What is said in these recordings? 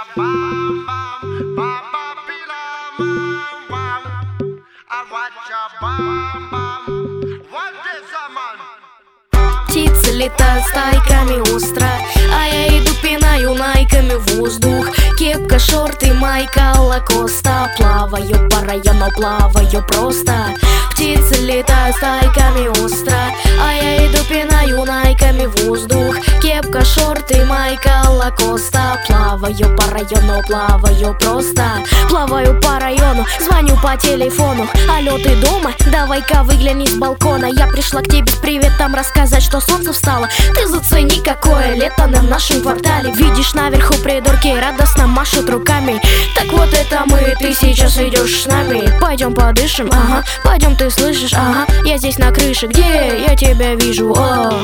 Птицы летают стайками остро, а я иду пинаю найками в воздух. Кепка, шорты, майка, лакоста. Плаваю по району, плаваю просто. Птицы летают стайками остро, а я иду пинаю найками в воздух. Кепка, шорты, майка, лакоста. Плаваю по району, плаваю просто. Плаваю по району, звоню по телефону. Алло, ты дома? Давай-ка выгляни с балкона. Я пришла к тебе с приветом рассказать, что солнце встало. Ты зацени, какое лето на нашем квартале. Видишь, наверху придурки радостно машут руками. Так вот это мы, ты сейчас идешь с нами. Пойдем подышим, ага, пойдем, ты слышишь, ага. Я здесь на крыше, где я тебя вижу, о.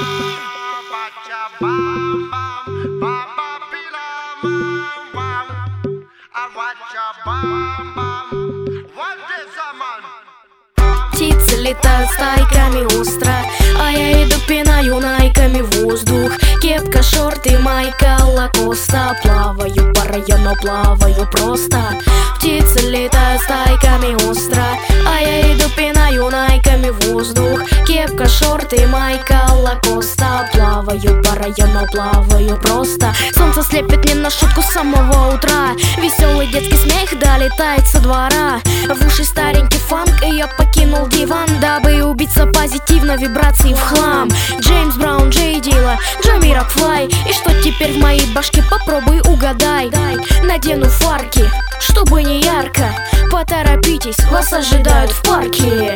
Птицы летают стайками остро, а я иду пинаю найками в воздух. Кепка, шорты, майка, лакоста. Плаваю по району, плаваю просто. Птицы летают стайками остро, а я иду пинаю найками в воздух. Кепка, шорты, майка, лакоста. Плаваю по району, плаваю просто. Солнце слепит не на шутку с самого утра. Веселый детский смех долетает со двора. В уши старенький фанк, и я покинул диван, дабы убиться позитивно, вибрации в хлам. Джеймс Браун, Джей Дила, Джами Рокфлай. И что теперь в моей башке, попробуй угадай. Надену фарки, чтобы не ярко. Поторопитесь, вас ожидают в парке.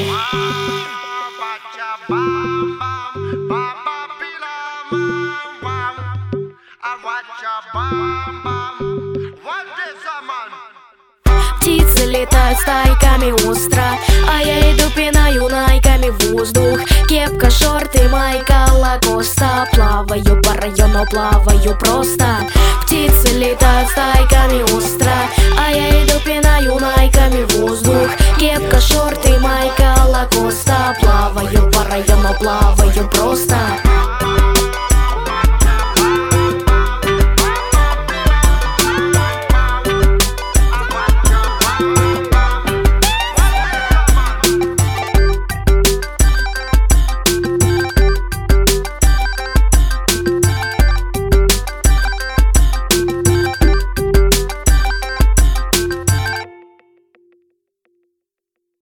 Птицы летают стайками остро, а я иду пинаю найками в воздух. Кепка, шорты, майка, лакоста. Плаваю по району, плаваю просто. Птицы летают стайками остро, а я иду пинаю найками в воздух. Кепка, шорты, майка, лакоста. Плаваю по району, плаваю просто.